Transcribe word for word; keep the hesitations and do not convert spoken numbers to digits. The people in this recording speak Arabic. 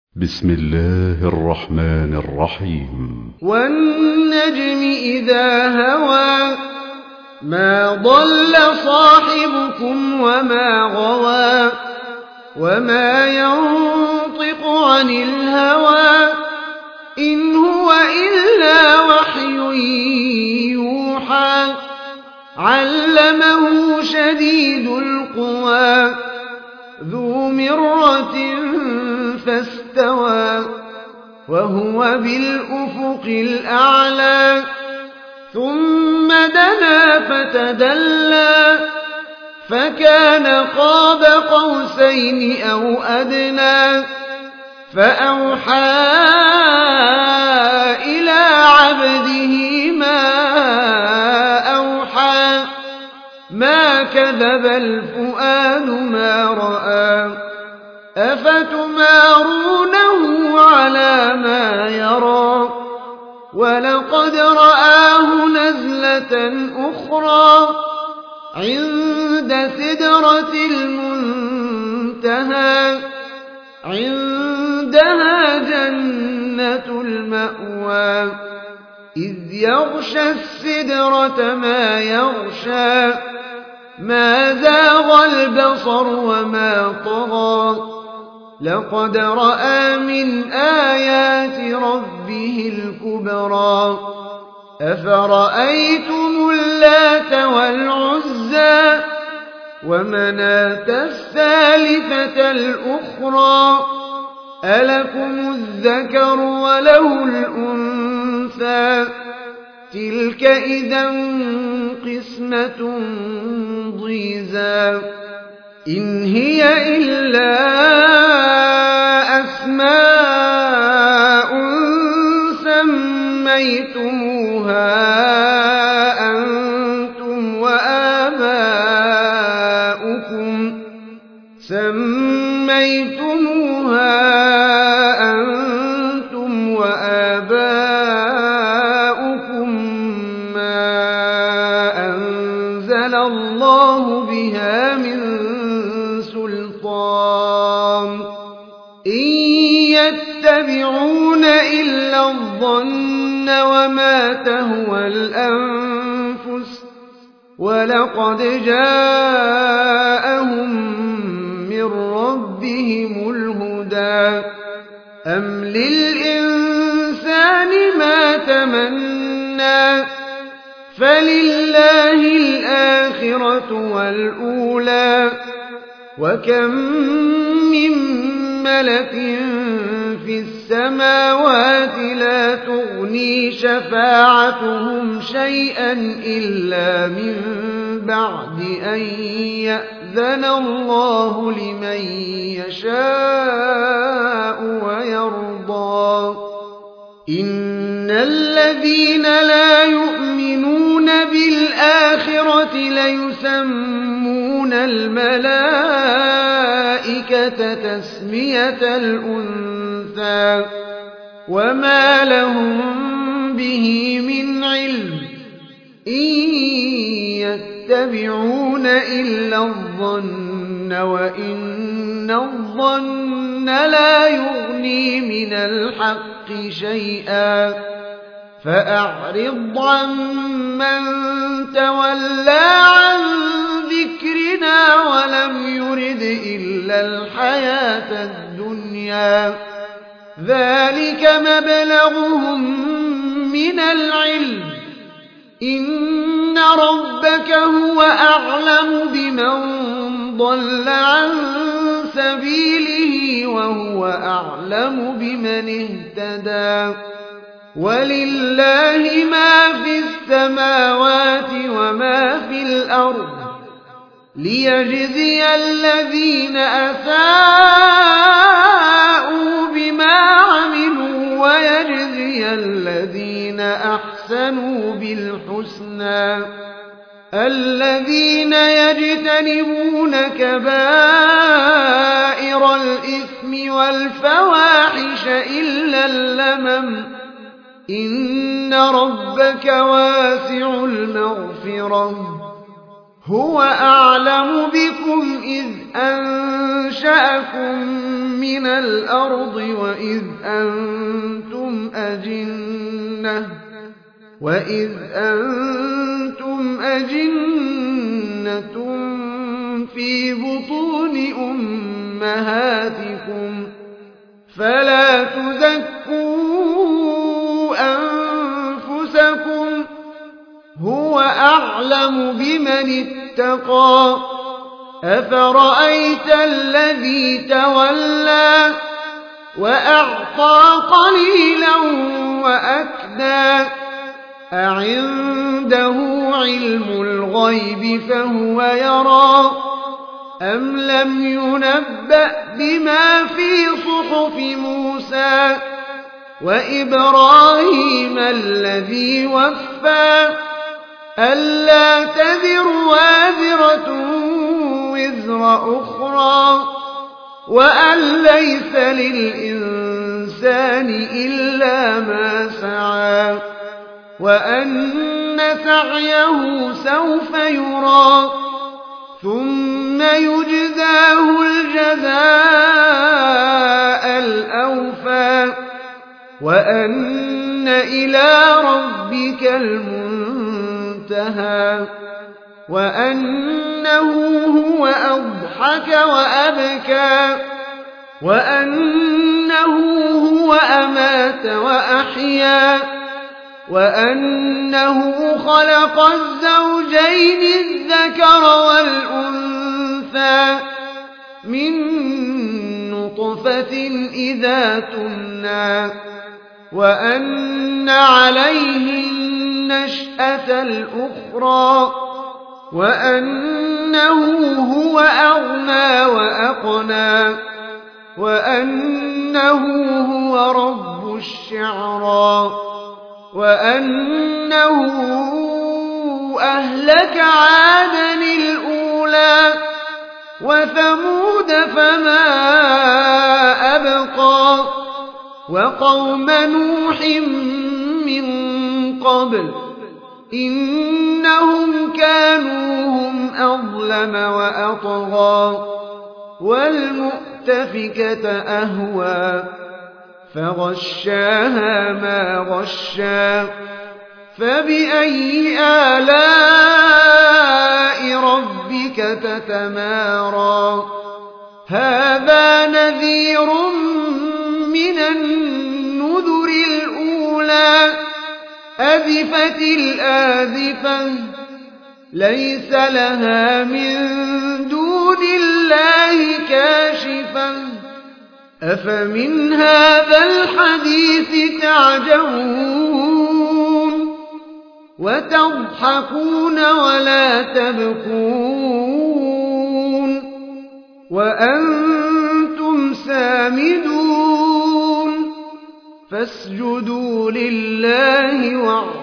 بسم الله الرحمن الرحيم. والنجم إذا هوى ما ضل صاحبكم وما غوى وما ينطق عن الهوى إن هو إلا وحي يوحى علمه شديد القوى ذو مرة فاستوى وهو بالأفق الأعلى ثم دنا فتدلى فكان قاب قوسين أو أدنى فأوحى إلى عبده ما أوحى ما كذب الفؤاد ما رأى أفتمارونه على ما يرى ولقد رآه نزلة أخرى عند سدرة المنتهى عندها جنة المأوى إذ يغشى السدرة ما يغشى ما زاغ البصر وما طغى لقد رأى من آيات ربه الكبرى أفرأيتم اللات والعزى ومناة الثالثة الأخرى ألكم الذكر وله الأنثى تلك إذا قسمة ضيزى إن هي إلا أسماء سميتموها أنتم وآباؤكم سميتموها أنتم وآباؤكم ما أنزل الله بها من سلطان إن يتبعون إلا الظن وما تهوى الأنفس ولقد جاءهم من ربهم الهدى أم للإنسان ما تمنى فلله الآخرة والأولى وكم من ملك في السماوات لا تغني شفاعتهم شيئا إلا من بعد أن يأذن الله لمن يشاء ويرضى إن الذين لا يؤمنون بالآخرة ليسمون الملائكة تسمية الأنثى وما لهم به من علم إن يتبعون إلا الظن وإن الظن لا يغني من الحق شيئا فأعرض عمن تولى عن ذكرنا ولم يرد إلا الحياة الدنيا ذلك مبلغهم من العلم إن ربك هو أعلم بمن ضل عن سبيله وهو أعلم بمن اهتدى ولله ما في السماوات وما في الأرض ليجزي الذين أساءوا بما عملوا ويجزي الذين أحسنوا بالحسنى الذين يجتنبون كبائر الإثم والفواحش إلا اللمم إن ربك واسع المغفرة هو أعلم بكم إذ أنشأكم من الأرض وإذ أنتم أجنة وإذ أنتم أجنة في بطون أمهاتكم فلا تزكوا أنفسكم هو أعلم بمن اتقى أفرأيت الذي تولى وأعطى قليلا وأكدى أعنده علم الغيب فهو يرى أم لم ينبأ بما في صحف موسى وإبراهيم الذي وفى ألا تذر وازرة وزر أخرى وأن ليس للإنسان إلا ما سعى وأن سعيه سوف يرى ثم يجزاه الجزاء الأوفى وأن إلى ربك المنتهى وأنه هو أضحك وأبكى وأنه هو أمات وأحيا وأنه خلق الزوجين الذكر والأنثى من نطفة إذا تمنى وأن عليه النشأة الأخرى وأنه هو أغنى وأقنى وأنه هو رب الشعرى وأنه أهلك عادا الأولى وثمود فما أبقى وقوم نوح من قبل إنهم كانوا هم أظلم وأطغى والمؤتفكة أهوى فغشاها ما غشا فبأي آلاء ربك تتمارى هذا نذير من النذر الأولى أزفت الآزفة ليس لها من دون الله كاشفة أفمن هذا الحديث تعجبون وتضحكون ولا تبكون وأنتم سامدون فاسجدوا لله واعبدوا